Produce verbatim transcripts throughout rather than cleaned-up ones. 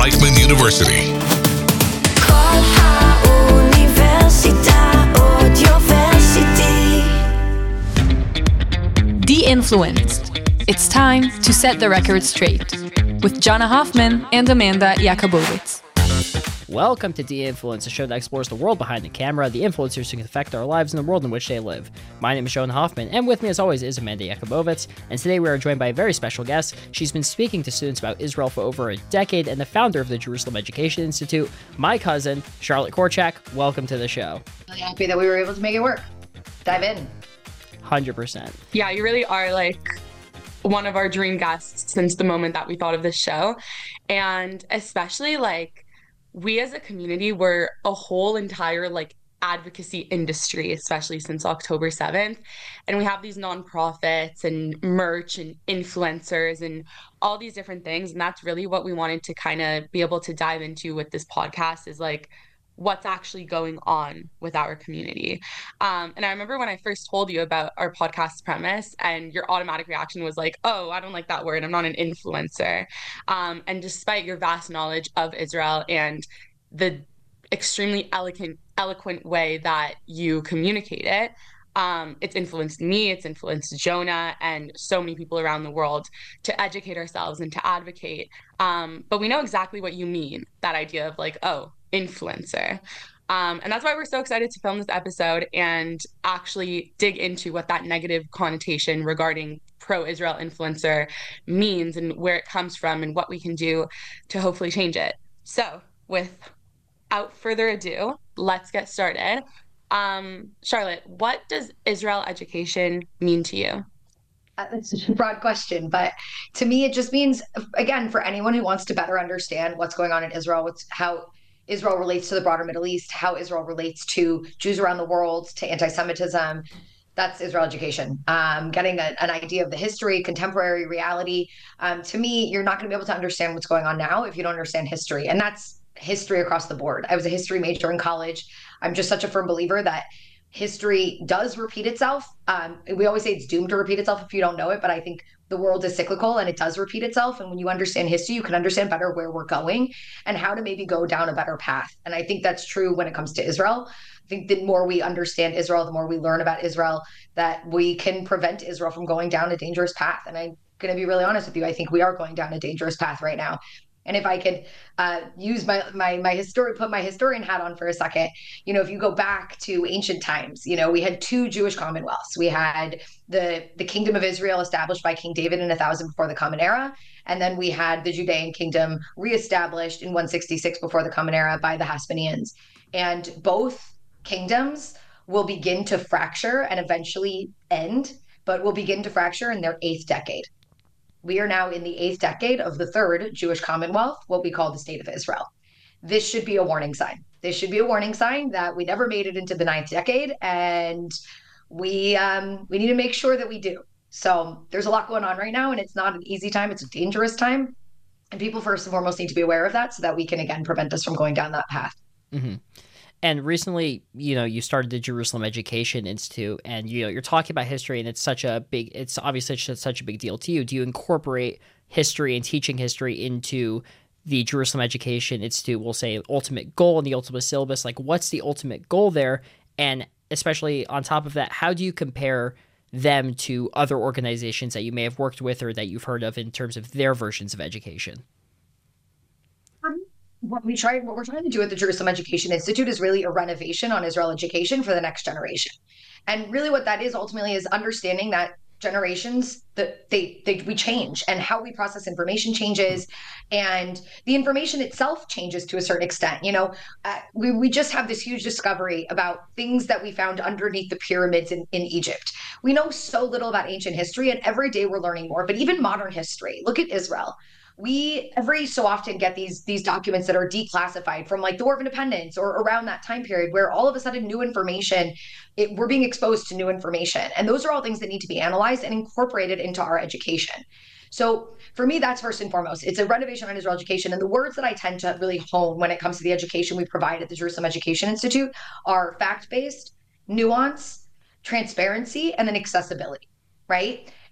Reichman University. De-influenced. It's time to set the record straight with Jana Hoffman and Amanda Yakubowicz. Welcome to De-Influence, a show that explores the world behind the camera, the influencers who can affect our lives and the world in which they live. My name is Jonah Hoffman, and with me as always is Amanda Yakubowicz, and today we are joined by a very special guest. She's been speaking to students about Israel for over a decade and the founder of the Jerusalem Education Institute, my cousin, Charlotte Korchak. Welcome to the show. Really happy that we were able to make it work. Dive in. one hundred percent. Yeah, you really are like one of our dream guests since the moment that we thought of this show. And especially like we as a community were a whole entire like advocacy industry, especially since October seventh. And we have these nonprofits and merch and influencers and all these different things. And that's really what we wanted to kind of be able to dive into with this podcast is like what's actually going on with our community. Um, and I remember when I first told you about our podcast premise and your automatic reaction was like, oh, I don't like that word. I'm not an influencer. Um, and despite your vast knowledge of Israel and the extremely eloquent, eloquent way that you communicate it, um, it's influenced me, it's influenced Jonah and so many people around the world to educate ourselves and to advocate. Um, but we know exactly what you mean, that idea of like, oh, influencer. Um, and that's why we're so excited to film this episode and actually dig into what that negative connotation regarding pro-Israel influencer means and where it comes from and what we can do to hopefully change it. So without further ado, let's get started. Um, Charlotte, what does Israel education mean to you? That's such a broad question, but to me, it just means, again, for anyone who wants to better understand what's going on in Israel, what's how Israel relates to the broader Middle East, how Israel relates to Jews around the world, to anti-Semitism. That's Israel education. Um, getting a, an idea of the history, contemporary reality. Um, to me, you're not going to be able to understand what's going on now if you don't understand history. And that's history across the board. I was a history major in college. I'm just such a firm believer that history does repeat itself. Um, we always say it's doomed to repeat itself if you don't know it, but I think the world is cyclical and it does repeat itself. And when you understand history, you can understand better where we're going and how to maybe go down a better path. And I think that's true when it comes to Israel. I think the more we understand Israel, the more we learn about Israel, that we can prevent Israel from going down a dangerous path. And I'm going to be really honest with you. I think we are going down a dangerous path right now. And if I could uh, use my my my history, put my historian hat on for a second, you know, if you go back to ancient times, you know, we had two Jewish commonwealths. We had the the kingdom of Israel established by King David in one thousand before the Common Era, and then we had the Judean kingdom reestablished in one sixty-six before the Common Era by the Hasmoneans. And both kingdoms will begin to fracture and eventually end, but will begin to fracture in their eighth decade. We are now in the eighth decade of the third Jewish Commonwealth, what we call the State of Israel. This should be a warning sign. This should be a warning sign that we never made it into the ninth decade, and we um, we need to make sure that we do. So there's a lot going on right now, and it's not an easy time. It's a dangerous time. And people first and foremost need to be aware of that so that we can, again, prevent us from going down that path. Mm-hmm. And recently, you know, you started the Jerusalem Education Institute, and you know, you're talking about history, and it's such a big, it's obviously such a big deal to you. Do you incorporate history and teaching history into the Jerusalem Education Institute? We'll say ultimate goal and the ultimate syllabus. Like, what's the ultimate goal there? And especially on top of that, how do you compare them to other organizations that you may have worked with or that you've heard of in terms of their versions of education? What we try, what we're trying to do at the Jerusalem Education Institute is really a renovation on Israel education for the next generation. And really what that is ultimately is understanding that generations, that they, they we change and how we process information changes, and the information itself changes to a certain extent. You know, uh, we, we just have this huge discovery about things that we found underneath the pyramids in, in Egypt. We know so little about ancient history, and every day we're learning more, but even modern history. Look at Israel. We every so often get these these documents that are declassified from like the War of Independence or around that time period where all of a sudden new information, it, we're being exposed to new information. And those are all things that need to be analyzed and incorporated into our education. So for me, that's first and foremost. It's a renovation on Israel education. And the words that I tend to really hone when it comes to the education we provide at the Jerusalem Education Institute are fact-based, nuance, transparency, and then accessibility, right?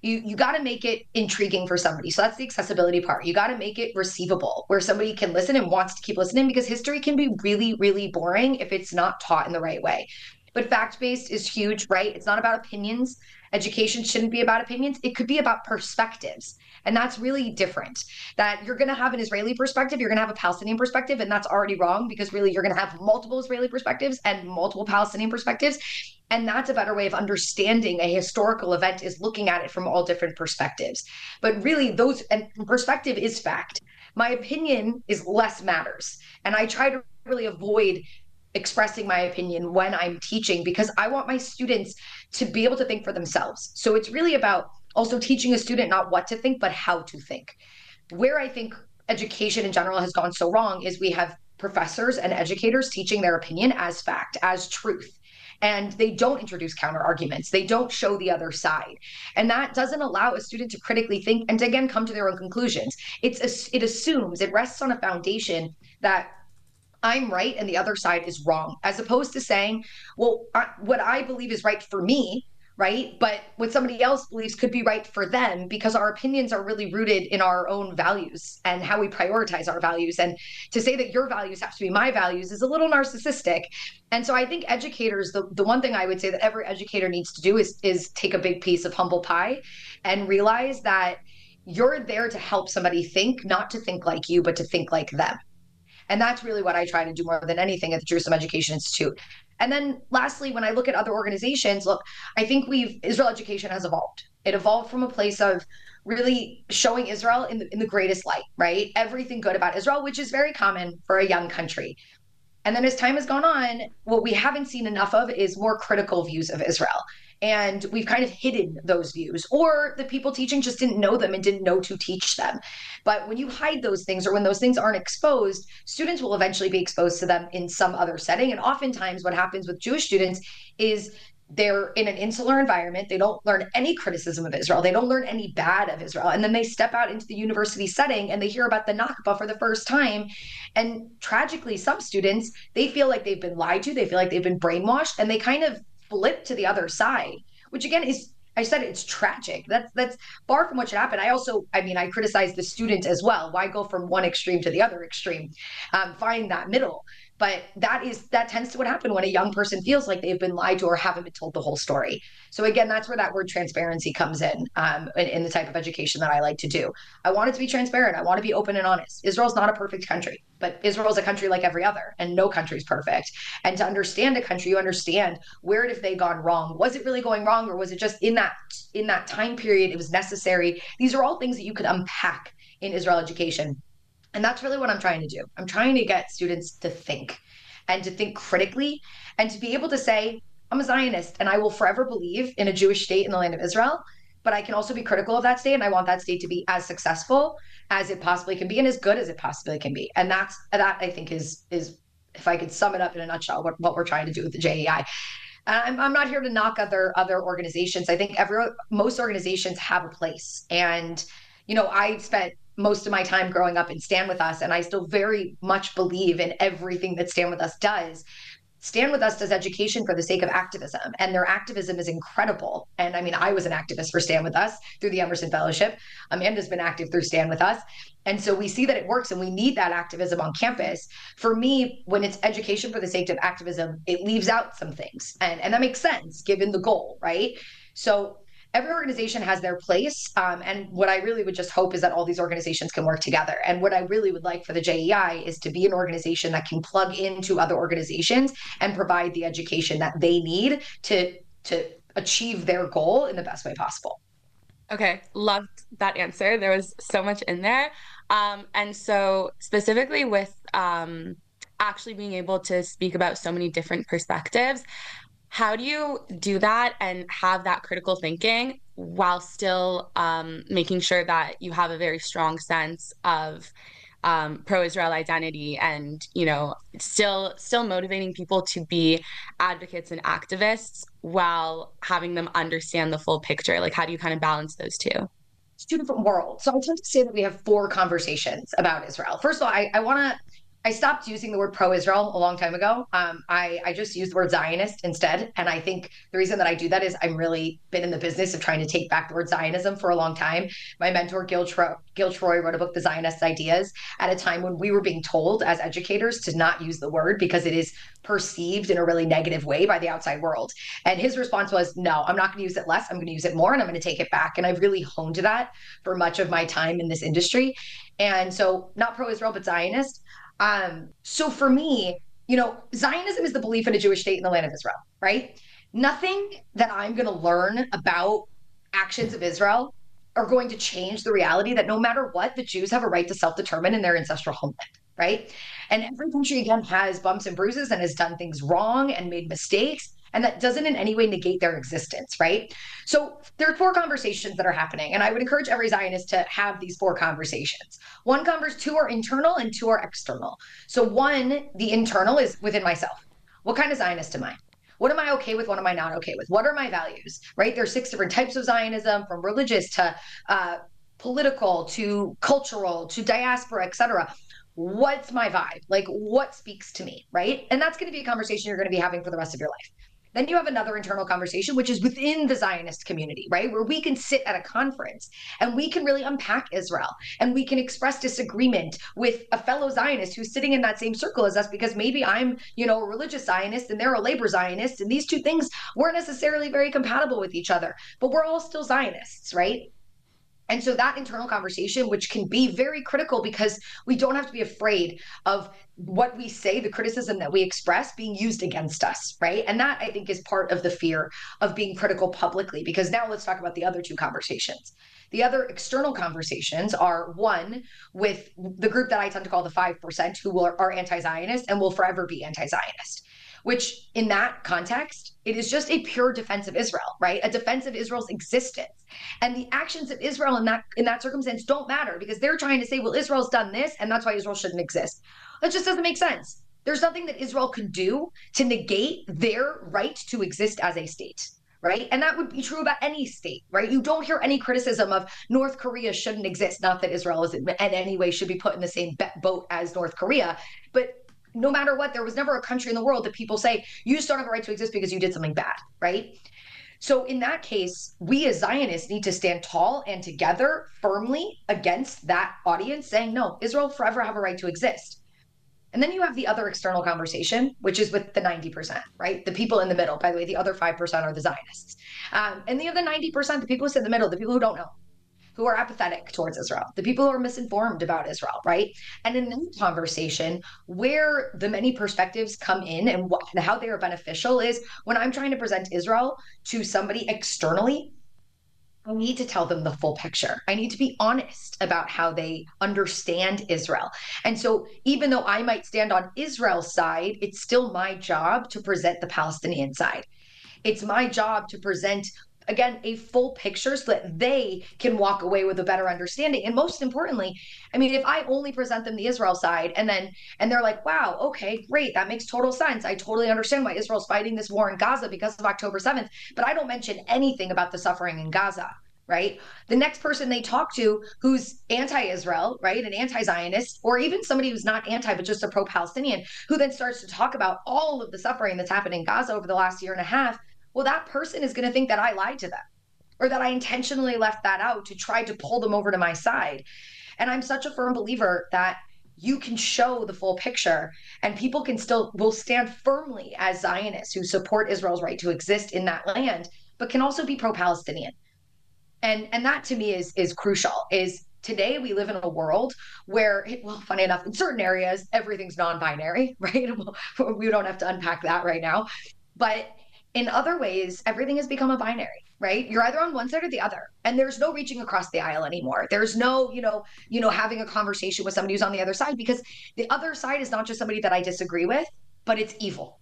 you you got to make it intriguing for somebody. So that's the accessibility part. You got to make it receivable where somebody can listen and wants to keep listening, because history can be really, really boring if it's not taught in the right way. But fact-based is huge, right? It's not about opinions. Education shouldn't be about opinions. It could be about perspectives. And that's really different. That you're going to have an Israeli perspective, you're going to have a Palestinian perspective, and that's already wrong, because really you're going to have multiple Israeli perspectives and multiple Palestinian perspectives. And that's a better way of understanding a historical event, is looking at it from all different perspectives. But really those, and perspective is fact. My opinion is less matters. And I try to really avoid expressing my opinion when I'm teaching, because I want my students to be able to think for themselves. So it's really about also teaching a student not what to think, but how to think. Where I think education in general has gone so wrong is we have professors and educators teaching their opinion as fact, as truth. And they don't introduce counter arguments. They don't show the other side. And that doesn't allow a student to critically think and to, again, come to their own conclusions. It's a, it assumes, it rests on a foundation that I'm right and the other side is wrong, as opposed to saying, well, I, what I believe is right for me, right? But what somebody else believes could be right for them, because our opinions are really rooted in our own values and how we prioritize our values. And to say that your values have to be my values is a little narcissistic. And so I think educators, the, the one thing I would say that every educator needs to do is, is take a big piece of humble pie and realize that you're there to help somebody think, not to think like you, but to think like them. And that's really what I try to do more than anything at the Jerusalem Education Institute. And then lastly, when I look at other organizations, look, I think we've, Israel education has evolved. It evolved from a place of really showing Israel in the, in the greatest light, right? Everything good about Israel, which is very common for a young country. And then as time has gone on, what we haven't seen enough of is more critical views of Israel. And we've kind of hidden those views, or the people teaching just didn't know them and didn't know to teach them. But when you hide those things, or when those things aren't exposed, students will eventually be exposed to them in some other setting. And oftentimes what happens with Jewish students is they're in an insular environment. They don't learn any criticism of Israel. They don't learn any bad of Israel. And then they step out into the university setting and they hear about the Nakba for the first time. And tragically, some students, they feel like they've been lied to. They feel like they've been brainwashed, and they kind of flip to the other side, which again is, I said, it's tragic. That's that's far from what should happen. I also, I mean, I criticize the student as well. Why go from one extreme to the other extreme? Um, find that middle. But that is that tends to what happen when a young person feels like they've been lied to or haven't been told the whole story. So again, that's where that word transparency comes in, um, in, in the type of education that I like to do. I want it to be transparent. I want to be open and honest. Israel's not a perfect country, but Israel's a country like every other, and no country's perfect. And to understand a country, you understand, where have they gone wrong? Was it really going wrong, or was it just in that in that time period it was necessary? These are all things that you could unpack in Israel education. And that's really what I'm trying to do. I'm trying to get students to think, and to think critically, and to be able to say, I'm a Zionist and I will forever believe in a Jewish state in the land of Israel, but I can also be critical of that state, and I want that state to be as successful as it possibly can be and as good as it possibly can be. And that's, that I think is, is if I could sum it up in a nutshell, what, what we're trying to do with the J E I. I'm, I'm not here to knock other, other organizations. I think every, most organizations have a place. And, you know, I spent most of my time growing up in Stand With Us, and I still very much believe in everything that Stand With Us does. Stand With Us does education for the sake of activism, and their activism is incredible. And I mean, I was an activist for Stand With Us through the Emerson Fellowship. Amanda's been active through Stand With Us. And so we see that it works, and we need that activism on campus. For me, when it's education for the sake of activism, it leaves out some things. And, and that makes sense given the goal, right? So every organization has their place. Um, and what I really would just hope is that all these organizations can work together. And what I really would like for the J E I is to be an organization that can plug into other organizations and provide the education that they need to, to achieve their goal in the best way possible. Okay, loved that answer. There was so much in there. Um, and so specifically with um, actually being able to speak about so many different perspectives, how do you do that and have that critical thinking while still um, making sure that you have a very strong sense of um, pro-Israel identity, and, you know, still still motivating people to be advocates and activists while having them understand the full picture? Like, how do you kind of balance those two? It's two different worlds. So I tend to say that we have four conversations about Israel. First of all, I, I want to I stopped using the word pro-Israel a long time ago. Um, I, I just use the word Zionist instead. And I think the reason that I do that is I'm really been in the business of trying to take back the word Zionism for a long time. My mentor, Gil, Tro- Gil Troy, wrote a book, The Zionist Ideas, at a time when we were being told as educators to not use the word because it is perceived in a really negative way by the outside world. And his response was, no, I'm not going to use it less. I'm going to use it more and I'm going to take it back. And I've really honed that for much of my time in this industry. And so not pro-Israel, but Zionist. Um, so for me, you know, Zionism is the belief in a Jewish state in the land of Israel, right? Nothing that I'm going to learn about actions of Israel are going to change the reality that no matter what, the Jews have a right to self-determine in their ancestral homeland, right? And every country, again, has bumps and bruises and has done things wrong and made mistakes. And that doesn't in any way negate their existence, right? So there are four conversations that are happening. And I would encourage every Zionist to have these four conversations. One converse, two are internal and two are external. So one, the internal is within myself. What kind of Zionist am I? What am I okay with? What am I not okay with? What are my values, right? There's six different types of Zionism, from religious to uh, political to cultural to diaspora, et cetera. What's my vibe? Like, what speaks to me, right? And that's going to be a conversation you're going to be having for the rest of your life. Then you have another internal conversation, which is within the Zionist community, right? Where we can sit at a conference and we can really unpack Israel and we can express disagreement with a fellow Zionist who's sitting in that same circle as us, because maybe I'm, you know, a religious Zionist and they're a labor Zionist. And these two things weren't necessarily very compatible with each other, but we're all still Zionists, right? And so that internal conversation, which can be very critical because we don't have to be afraid of what we say, the criticism that we express being used against us, right? And that, I think, is part of the fear of being critical publicly, because now let's talk about the other two conversations. The other external conversations are, one, with the group that I tend to call the five percent, who are, are anti-Zionist and will forever be anti-Zionist, which in that context, it is just a pure defense of Israel, right? A defense of Israel's existence. And the actions of Israel in that in that circumstance don't matter, because they're trying to say, well, Israel's done this, and that's why Israel shouldn't exist. That just doesn't make sense. There's nothing that Israel could do to negate their right to exist as a state, right? And that would be true about any state, right? You don't hear any criticism of North Korea shouldn't exist. Not that Israel is in any way should be put in the same boat as North Korea, but no matter what, there was never a country in the world that people say, you just don't have a right to exist because you did something bad, right? So in that case, we as Zionists need to stand tall and together firmly against that audience, saying, no, Israel will forever have a right to exist. And then you have the other external conversation, which is with the ninety percent, right? The people in the middle. By the way, the other five percent are the Zionists. Um, and the other ninety percent, the people who sit in the middle, the people who don't know, who are apathetic towards Israel, the people who are misinformed about Israel, right? And in this conversation, where the many perspectives come in and, what, and how they are beneficial is when I'm trying to present Israel to somebody externally, I need to tell them the full picture. I need to be honest about how they understand Israel. And so even though I might stand on Israel's side, it's still my job to present the Palestinian side. It's my job to present, again, a full picture so that they can walk away with a better understanding. And most importantly, I mean, if I only present them the Israel side and then, and they're like, wow, okay, great. That makes total sense. I totally understand why Israel's fighting this war in Gaza because of October seventh, but I don't mention anything about the suffering in Gaza, right? The next person they talk to who's anti-Israel, right, an anti-Zionist, or even somebody who's not anti, but just a pro-Palestinian, who then starts to talk about all of the suffering that's happened in Gaza over the last year and a half, well, that person is going to think that I lied to them or that I intentionally left that out to try to pull them over to my side. And I'm such a firm believer that you can show the full picture and people can still will stand firmly as Zionists who support Israel's right to exist in that land, but can also be pro-Palestinian. And and that to me is is crucial. Is today we live in a world where, well, funny enough, in certain areas, everything's non-binary, right? We don't have to unpack that right now. But in other ways, everything has become a binary, right? You're either on one side or the other. And there's no reaching across the aisle anymore. There's no, you know, you know, having a conversation with somebody who's on the other side, because the other side is not just somebody that I disagree with, but it's evil.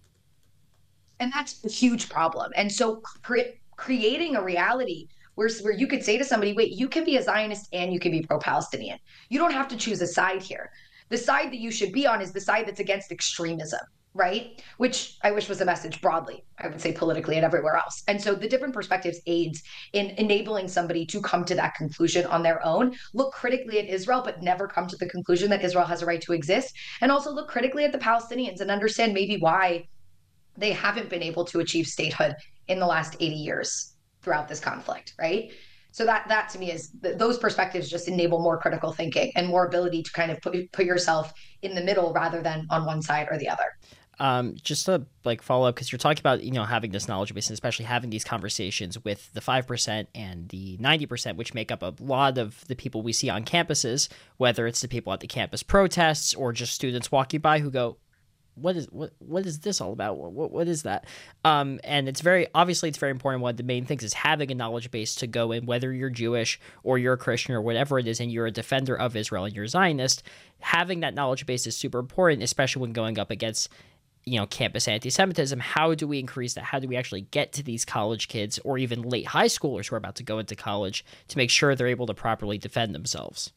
And that's a huge problem. And so cre- creating a reality where, where you could say to somebody, wait, you can be a Zionist and you can be pro-Palestinian. You don't have to choose a side here. The side that you should be on is the side that's against extremism, right? Which I wish was a message broadly, I would say politically and everywhere else. And so the different perspectives aids in enabling somebody to come to that conclusion on their own, look critically at Israel, but never come to the conclusion that Israel has a right to exist, and also look critically at the Palestinians and understand maybe why they haven't been able to achieve statehood in the last eighty years throughout this conflict, right? So that that to me is th- those perspectives just enable more critical thinking and more ability to kind of put, put yourself in the middle rather than on one side or the other. Um, just to like follow up, because you're talking about, you know, having this knowledge base and especially having these conversations with the five percent and the ninety percent, which make up a lot of the people we see on campuses, whether it's the people at the campus protests or just students walking by who go, what is what what is this all about? What what is that? Um, and it's very obviously it's very important. One of the main things is having a knowledge base to go in, whether you're Jewish or you're a Christian or whatever it is, and you're a defender of Israel and you're a Zionist. Having that knowledge base is super important, especially when going up against, you know, campus anti-Semitism. How do we increase that? How do we actually get to these college kids or even late high schoolers who are about to go into college to make sure they're able to properly defend themselves?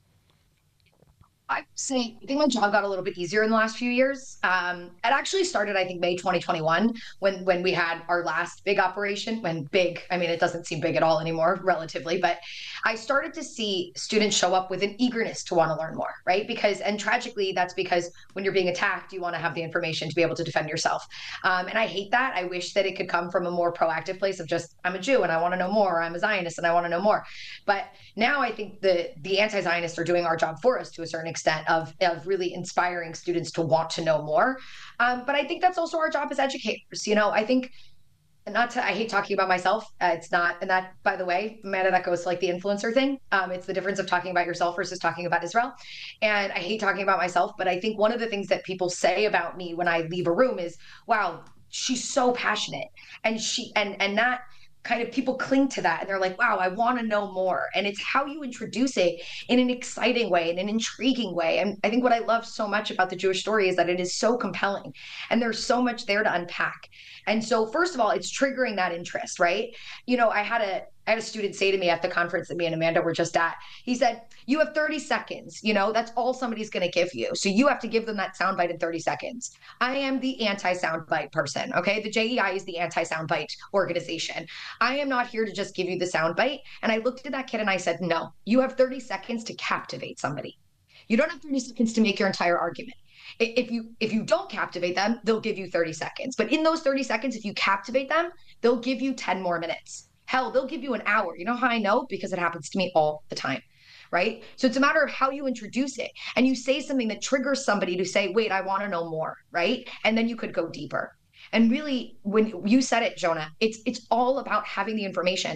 I say, I think my job got a little bit easier in the last few years. Um, it actually started, I think, May twenty twenty-one, when when we had our last big operation. When big, I mean, it doesn't seem big at all anymore, relatively. But I started to see students show up with an eagerness to want to learn more, right? Because, and tragically, that's because when you're being attacked, you want to have the information to be able to defend yourself. Um, and I hate that. I wish that it could come from a more proactive place of just, I'm a Jew and I want to know more, or I'm a Zionist and I want to know more. But now I think the the anti-Zionists are doing our job for us to a certain extent of, of really inspiring students to want to know more. Um, but I think that's also our job as educators. You know, I think, not to, I hate talking about myself. Uh, it's not, and that, by the way, Amanda, that goes to like the influencer thing. Um, it's the difference of talking about yourself versus talking about Israel. And I hate talking about myself, but I think one of the things that people say about me when I leave a room is, wow, she's so passionate. And she, and, and that, kind of people cling to that and they're like, wow, I want to know more. And it's how you introduce it in an exciting way, in an intriguing way. And I think what I love so much about the Jewish story is that it is so compelling and there's so much there to unpack. And so first of all, it's triggering that interest, right? You know, I had a I had a student say to me at the conference that me and Amanda were just at, he said, you have thirty seconds, you know, that's all somebody's going to give you. So you have to give them that soundbite in thirty seconds. I am the anti-soundbite person, okay? The J E I is the anti-soundbite organization. I am not here to just give you the soundbite. And I looked at that kid and I said, no, you have thirty seconds to captivate somebody. You don't have thirty seconds to make your entire argument. If you if you don't captivate them, they'll give you thirty seconds. But in those thirty seconds, if you captivate them, they'll give you ten more minutes. Hell, they'll give you an hour. You know how I know? Because it happens to me all the time, right? So it's a matter of how you introduce it. And you say something that triggers somebody to say, wait, I want to know more, right? And then you could go deeper. And really, when you said it, Jonah, it's it's all about having the information.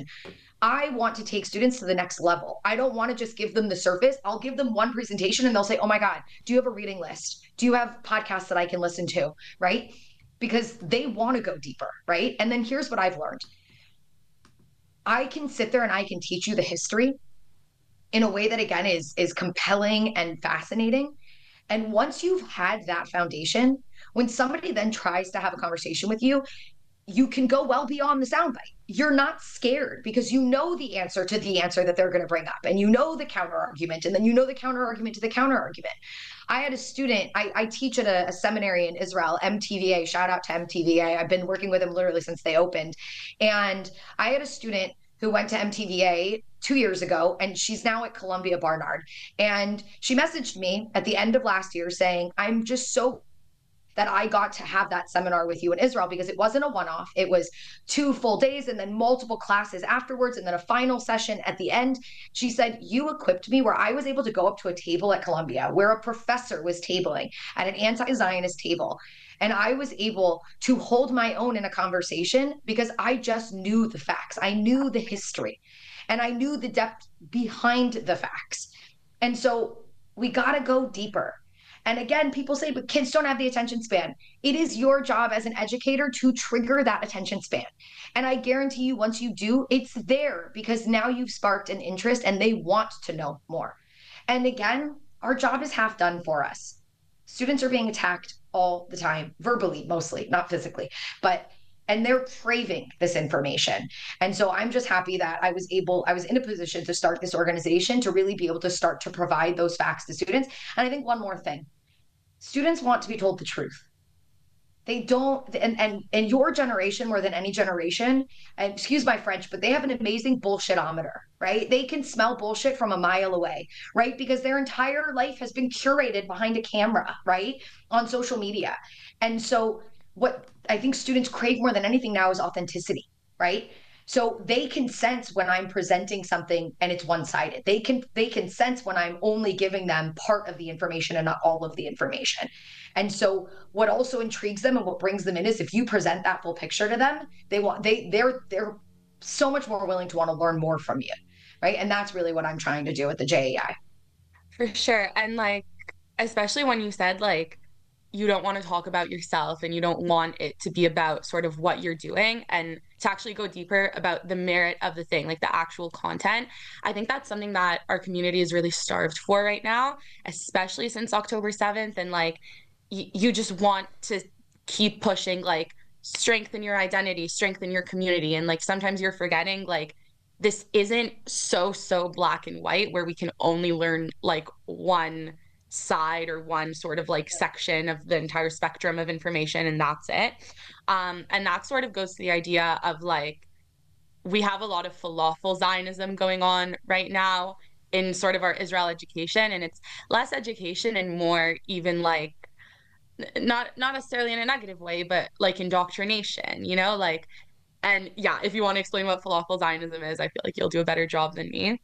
I want to take students to the next level. I don't want to just give them the surface. I'll give them one presentation and they'll say, oh my God, do you have a reading list? Do you have podcasts that I can listen to, right? Because they want to go deeper, right? And then here's what I've learned. I can sit there and I can teach you the history in a way that, again, is, is compelling and fascinating. And once you've had that foundation, when somebody then tries to have a conversation with you, you can go well beyond the soundbite. You're not scared because you know the answer to the answer that they're going to bring up, and you know the counter argument, and then you know the counter argument to the counter argument. I had a student, I, I teach at a, a seminary in Israel, M T V A, shout out to M T V A. I've been working with them literally since they opened. And I had a student who went to M T V A two years ago, and she's now at Columbia Barnard. And she messaged me at the end of last year saying, I'm just so that I got to have that seminar with you in Israel, because it wasn't a one-off. It was two full days and then multiple classes afterwards and then a final session at the end. She said, you equipped me where I was able to go up to a table at Columbia where a professor was tabling at an anti-Zionist table. And I was able to hold my own in a conversation because I just knew the facts. I knew the history and I knew the depth behind the facts. And so we got to go deeper. And again, people say, but kids don't have the attention span. It is your job as an educator to trigger that attention span. And I guarantee you, once you do, it's there because now you've sparked an interest and they want to know more. And again, our job is half done for us. Students are being attacked all the time, verbally mostly, not physically, but and they're craving this information. And so I'm just happy that I was able, I was in a position to start this organization to really be able to start to provide those facts to students. And I think one more thing, students want to be told the truth. They don't, and and and your generation more than any generation, and excuse my French, but they have an amazing bullshitometer, right? They can smell bullshit from a mile away, right? Because their entire life has been curated behind a camera, right? On social media. And so what I think students crave more than anything now is authenticity, right? So they can sense when I'm presenting something and it's one-sided. They can they can sense when I'm only giving them part of the information and not all of the information. And so what also intrigues them and what brings them in is if you present that full picture to them, they want they they're they're so much more willing to want to learn more from you. Right. And that's really what I'm trying to do with the J A I. For sure. And like, especially when you said like you don't want to talk about yourself and you don't want it to be about sort of what you're doing and to actually go deeper about the merit of the thing, like the actual content. I think that's something that our community is really starved for right now, especially since October seventh. And like, y- you just want to keep pushing, like, strengthen your identity, strengthen your community. And like, sometimes you're forgetting, like, this isn't so, so black and white where we can only learn like one side or one sort of like section of the entire spectrum of information and that's it. Um, and that sort of goes to the idea of like, we have a lot of falafel Zionism going on right now in sort of our Israel education, and it's less education and more even like, not not necessarily in a negative way, but like indoctrination, you know, like, and yeah, if you want to explain what falafel Zionism is, I feel like you'll do a better job than me.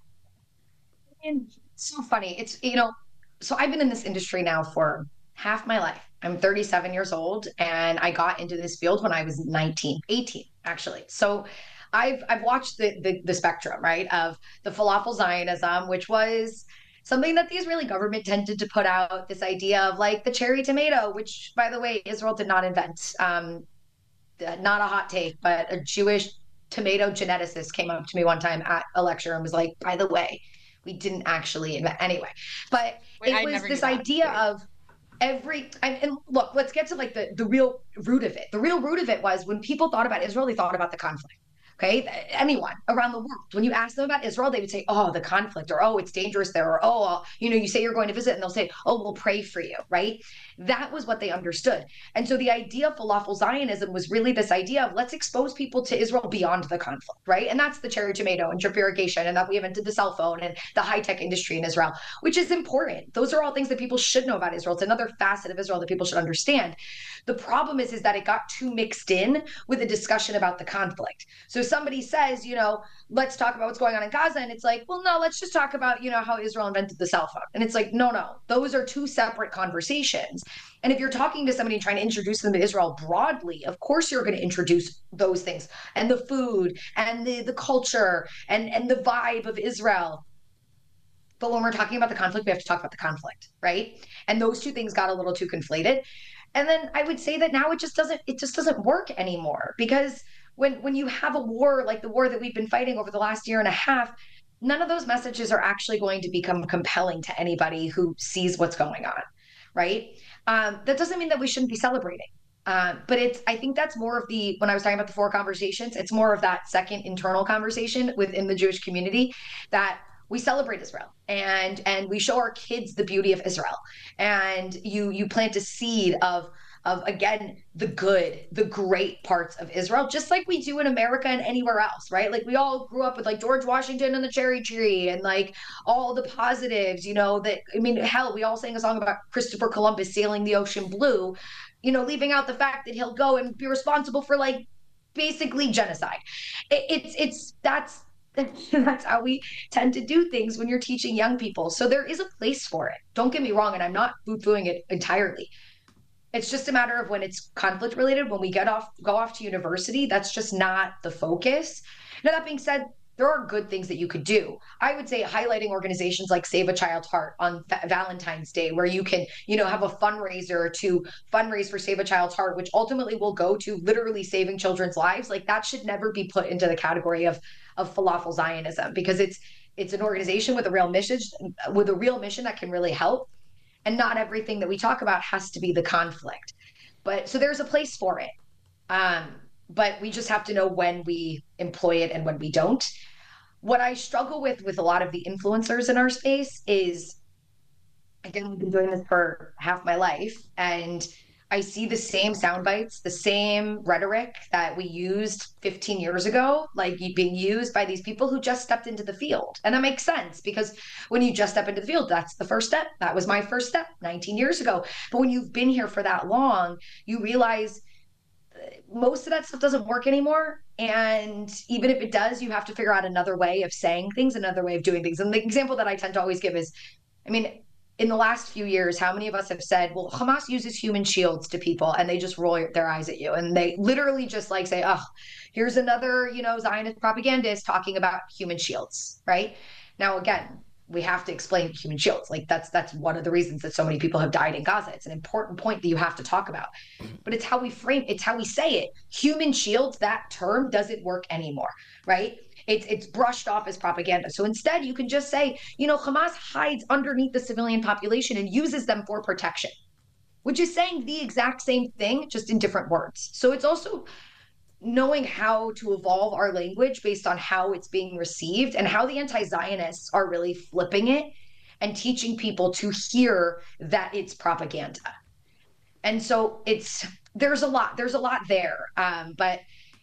And it's so funny. It's, you know, so I've been in this industry now for half my life. I'm thirty-seven years old and I got into this field when I was nineteen, eighteen, actually. So I've I've watched the the, the spectrum, right, of the falafel Zionism, which was something that the Israeli government tended to put out, this idea of like the cherry tomato, which by the way, Israel did not invent. Um, not a hot take, but a Jewish tomato geneticist came up to me one time at a lecture and was like, by the way, we didn't actually invent anyway. But Wait, it I was this idea of every and, and look, let's get to like the, the real root of it. The real root of it was when people thought about Israel, they thought about the conflict. Okay, anyone around the world, when you ask them about Israel, they would say, oh, the conflict, or oh, it's dangerous there, or oh, you know, you say you're going to visit and they'll say, oh, we'll pray for you, right? That was what they understood. And so the idea of falafel Zionism was really this idea of let's expose people to Israel beyond the conflict, right? And that's the cherry tomato and drip irrigation, and that we invented the cell phone and the high-tech industry in Israel, which is important. Those are all things that people should know about Israel. It's another facet of Israel that people should understand. The problem is, is that it got too mixed in with a discussion about the conflict. So somebody says, you know, let's talk about what's going on in Gaza. And it's like, well, no, let's just talk about, you know, how Israel invented the cell phone. And it's like, no, no, those are two separate conversations. And if you're talking to somebody and trying to introduce them to Israel broadly, of course you're going to introduce those things and the food and the, the culture and, and the vibe of Israel. But when we're talking about the conflict, we have to talk about the conflict, right? And those two things got a little too conflated. And then I would say that now it just doesn't, it just doesn't work anymore, because when when you have a war like the war that we've been fighting over the last year and a half, none of those messages are actually going to become compelling to anybody who sees what's going on, right? Um, that doesn't mean that we shouldn't be celebrating. Uh, but it's, I think that's more of the, when I was talking about the four conversations, it's more of that second internal conversation within the Jewish community, that we celebrate Israel and and we show our kids the beauty of Israel, and you you plant a seed of of again the good, the great parts of Israel, just like we do in America and anywhere else, right? Like we all grew up with like George Washington and the cherry tree and like all the positives, you know, that, I mean, hell, we all sang a song about Christopher Columbus sailing the ocean blue, you know, leaving out the fact that he'll go and be responsible for like basically genocide. It, it's it's that's that's how we tend to do things when you're teaching young people. So there is a place for it. Don't get me wrong, and I'm not poo-pooing it entirely. It's just a matter of when it's conflict related, when we get off, go off to university, that's just not the focus. Now, that being said, there are good things that you could do. I would say highlighting organizations like Save a Child's Heart on Fa- Valentine's Day, where you can, you know, have a fundraiser to fundraise for Save a Child's Heart, which ultimately will go to literally saving children's lives. Like that should never be put into the category of of falafel Zionism, because it's it's an organization with a real mission, with a real mission that can really help. And not everything that we talk about has to be the conflict. But so there's a place for it. Um, but we just have to know when we employ it and when we don't. What I struggle with with a lot of the influencers in our space is, again, we've been doing this for half my life, and I see the same sound bites, the same rhetoric that we used fifteen years ago, like being used by these people who just stepped into the field. And that makes sense because when you just step into the field, that's the first step. That was my first step nineteen years ago. But when you've been here for that long, you realize most of that stuff doesn't work anymore. And even if it does, you have to figure out another way of saying things, another way of doing things. And the example that I tend to always give is, I mean, in the last few years, how many of us have said, well, Hamas uses human shields to people, and they just roll their eyes at you. And they literally just like say, oh, here's another, you know, Zionist propagandist talking about human shields, right? Now, again, we have to explain human shields. Like that's that's one of the reasons that so many people have died in Gaza. It's an important point that you have to talk about. But it's how we frame, it's how we say it. Human shields, that term doesn't work anymore, right? It's it's brushed off as propaganda. So instead, you can just say, you know, Hamas hides underneath the civilian population and uses them for protection, which is saying the exact same thing, just in different words. So it's also knowing how to evolve our language based on how it's being received and how the anti-Zionists are really flipping it and teaching people to hear that it's propaganda. And so it's, there's a lot, there's a lot there. Um, but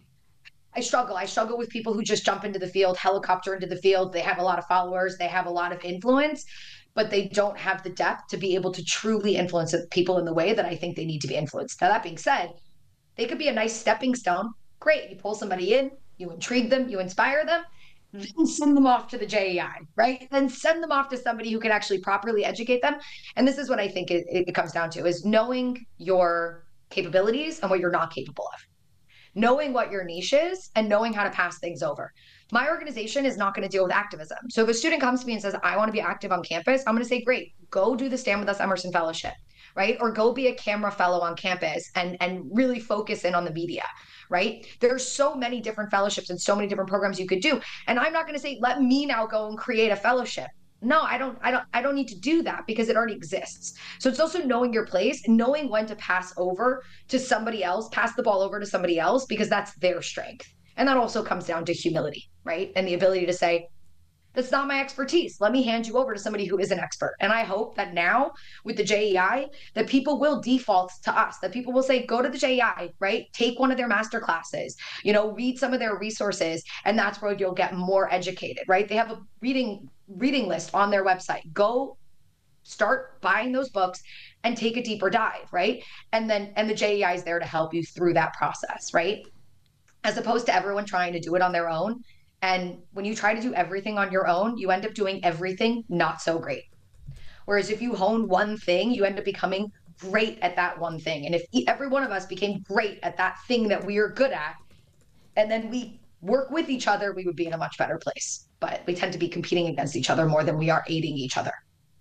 I struggle. I struggle with people who just jump into the field, helicopter into the field. They have a lot of followers. They have a lot of influence, but they don't have the depth to be able to truly influence people in the way that I think they need to be influenced. Now, that being said, they could be a nice stepping stone. Great. You pull somebody in, you intrigue them, you inspire them, then send them off to the J E I, right? Then send them off to somebody who can actually properly educate them. And this is what I think it, it comes down to, is knowing your capabilities and what you're not capable of. Knowing what your niche is and knowing how to pass things over. My organization is not going to deal with activism. So if a student comes to me and says, I want to be active on campus, I'm going to say, great, go do the Stand With Us Emerson Fellowship, right? Or go be a camera fellow on campus and, and really focus in on the media, right? There's so many different fellowships and so many different programs you could do. And I'm not going to say, let me now go and create a fellowship. No, I don't, I don't, I don't need to do that because it already exists. So it's also knowing your place, knowing when to pass over to somebody else, pass the ball over to somebody else, because that's their strength. And that also comes down to humility, right? And the ability to say, that's not my expertise. Let me hand you over to somebody who is an expert. And I hope that now with the J E I, that people will default to us, that people will say, go to the J E I, right? Take one of their master classes, you know, read some of their resources. And that's where you'll get more educated, right? They have a reading reading list on their website. Go start buying those books and take a deeper dive, right? And then, and the J E I is there to help you through that process, right? As opposed to everyone trying to do it on their own. And when you try to do everything on your own, you end up doing everything not so great. Whereas if you hone one thing, you end up becoming great at that one thing. And if every one of us became great at that thing that we are good at, and then we work with each other, we would be in a much better place. But we tend to be competing against each other more than we are aiding each other.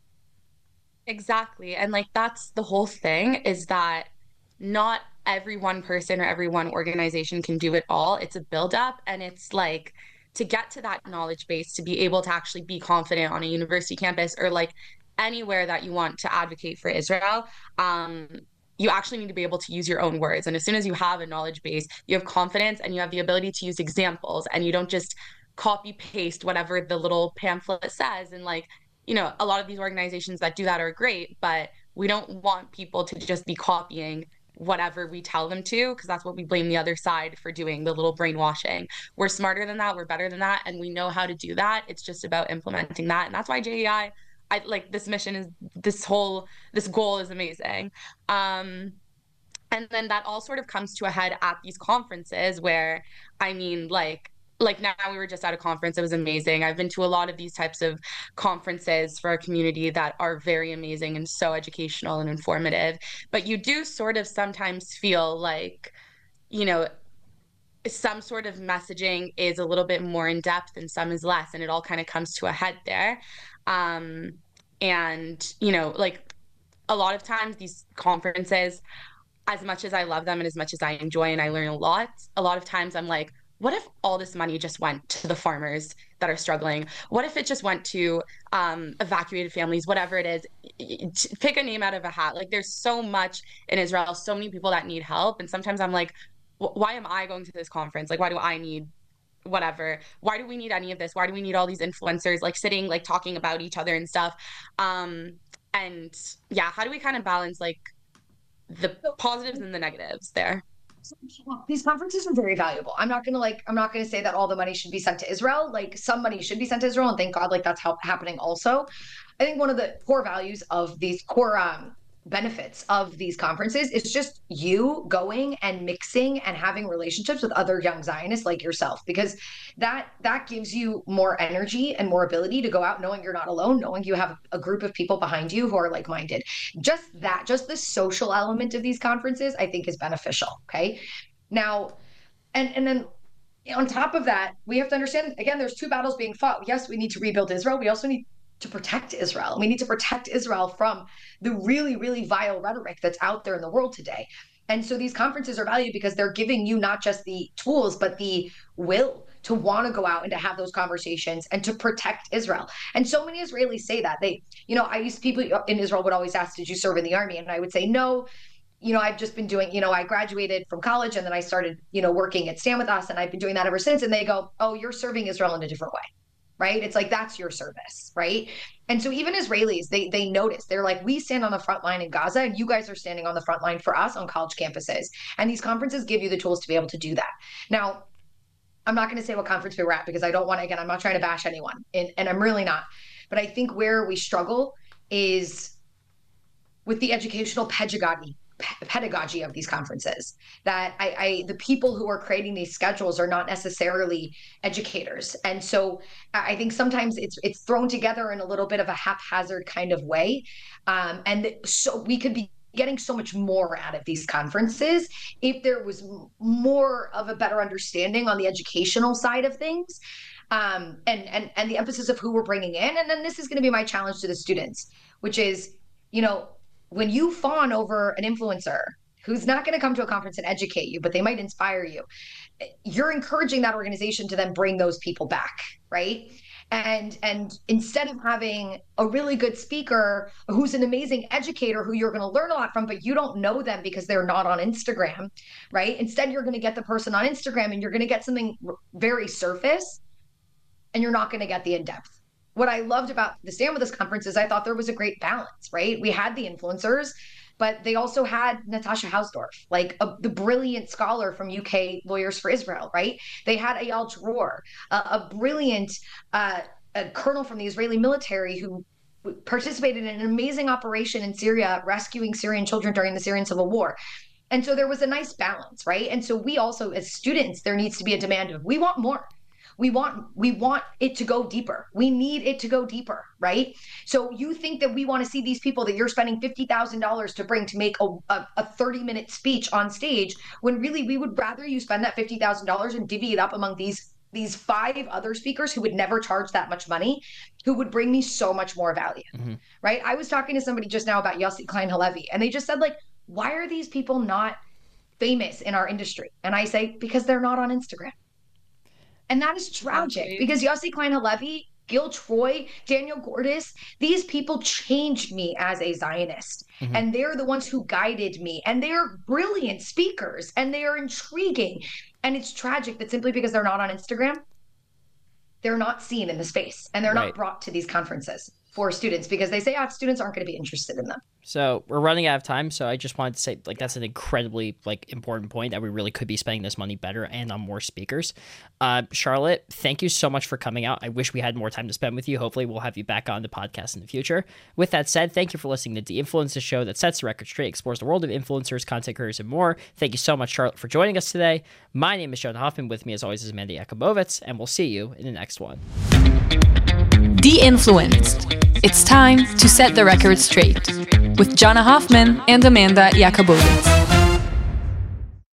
Exactly. And like, that's the whole thing, is that not every one person or every one organization can do it all. It's a buildup, and it's like, to get to that knowledge base, to be able to actually be confident on a university campus or like anywhere that you want to advocate for Israel, um, you actually need to be able to use your own words. And as soon as you have a knowledge base, you have confidence and you have the ability to use examples, and you don't just copy paste whatever the little pamphlet says. And like, you know, a lot of these organizations that do that are great, but we don't want people to just be copying whatever we tell them to, because that's what we blame the other side for doing, the little brainwashing. We're smarter than that, we're better than that, and we know how to do that. It's just about implementing that. And that's why J E I, I like this mission is, this whole, this goal is amazing. Um, and then that all sort of comes to a head at these conferences where, I mean, like, like now we were just at a conference. It was amazing. I've been to a lot of these types of conferences for our community that are very amazing and so educational and informative. But you do sort of sometimes feel like, you know, some sort of messaging is a little bit more in depth and some is less. And it all kind of comes to a head there. Um, and, you know, like a lot of times these conferences, as much as I love them and as much as I enjoy and I learn a lot, a lot of times I'm like, what if all this money just went to the farmers that are struggling? What if it just went to um, evacuated families, whatever it is? Pick a name out of a hat. Like, there's so much in Israel, so many people that need help. And sometimes I'm like, why am I going to this conference? Like, why do I need whatever? Why do we need any of this? Why do we need all these influencers like sitting, like talking about each other and stuff? Um, and yeah, how do we kind of balance like the positives and the negatives there. These conferences are very valuable. I'm not going to like, I'm not going to say that all the money should be sent to Israel. Like some money should be sent to Israel. And thank God, like that's how, happening also. I think one of the core values of these core um, benefits of these conferences is just you going and mixing and having relationships with other young Zionists like yourself, because that that gives you more energy and more ability to go out knowing you're not alone, knowing you have a group of people behind you who are like-minded. Just that, just the social element of these conferences, I think is beneficial. Okay. Now, and and then on top of that, we have to understand, again, there's two battles being fought. Yes, we need to rebuild Israel. We also need to protect Israel. We need to protect Israel from the really, really vile rhetoric that's out there in the world today. And so these conferences are valued because they're giving you not just the tools, but the will to want to go out and to have those conversations and to protect Israel. And so many Israelis say that. They, you know, I used people in Israel would always ask, did you serve in the army? And I would say, no. You know, I've just been doing, you know, I graduated from college and then I started, you know, working at Stand With Us, and I've been doing that ever since. And they go, oh, you're serving Israel in a different way. Right? It's like, that's your service, right? And so even Israelis, they they notice, they're like, we stand on the front line in Gaza and you guys are standing on the front line for us on college campuses. And these conferences give you the tools to be able to do that. Now, I'm not going to say what conference we were at because I don't want to, again, I'm not trying to bash anyone and, and I'm really not. But I think where we struggle is with the educational pedagogy pedagogy of these conferences, that I, I the people who are creating these schedules are not necessarily educators. And so I think sometimes it's it's thrown together in a little bit of a haphazard kind of way. Um, and so we could be getting so much more out of these conferences if there was more of a better understanding on the educational side of things. Um, and, and, and the emphasis of who we're bringing in. And then this is going to be my challenge to the students, which is, you know, when you fawn over an influencer who's not going to come to a conference and educate you, but they might inspire you, you're encouraging that organization to then bring those people back, right? And and instead of having a really good speaker who's an amazing educator who you're going to learn a lot from, but you don't know them because they're not on Instagram, right? Instead, you're going to get the person on Instagram and you're going to get something very surface and you're not going to get the in-depth. What I loved about the Stand With Us conference is I thought there was a great balance, right? We had the influencers, but they also had Natasha Hausdorff, like a, the brilliant scholar from U K Lawyers for Israel, right? They had Eyal Dror, a, a brilliant uh, a colonel from the Israeli military who participated in an amazing operation in Syria, rescuing Syrian children during the Syrian civil war. And so there was a nice balance, right? And so we also, as students, there needs to be a demand of, we want more. We want we want it to go deeper. We need it to go deeper, right? So you think that we want to see these people that you're spending fifty thousand dollars to bring to make a, a, a thirty minute speech on stage, when really we would rather you spend that fifty thousand dollars and divvy it up among these these five other speakers who would never charge that much money, who would bring me so much more value, mm-hmm. right? I was talking to somebody just now about Yossi Klein Halevi, and they just said, like, why are these people not famous in our industry? And I say, because they're not on Instagram. And that is tragic okay. because Yossi Klein Halevi, Gil Troy, Daniel Gordis, these people changed me as a Zionist. Mm-hmm. And they're the ones who guided me. And they're brilliant speakers and they are intriguing. And it's tragic that simply because they're not on Instagram, they're not seen in the space and they're right. not brought to these conferences for students because they say, oh, students aren't going to be interested in them. So we're running out of time. So I just wanted to say, like, that's an incredibly, like, important point that we really could be spending this money better and on more speakers. Uh, Charlotte, thank you so much for coming out. I wish we had more time to spend with you. Hopefully we'll have you back on the podcast in the future. With that said, thank you for listening to De-Influence, the show that sets the record straight, explores the world of influencers, content creators, and more. Thank you so much, Charlotte, for joining us today. My name is Jonah Hoffman. With me, as always, is Amanda Yakubovitz, and we'll see you in the next one. De-Influenced. It's time to set the record straight with Jonah Hoffman and Amanda Yakubovitz.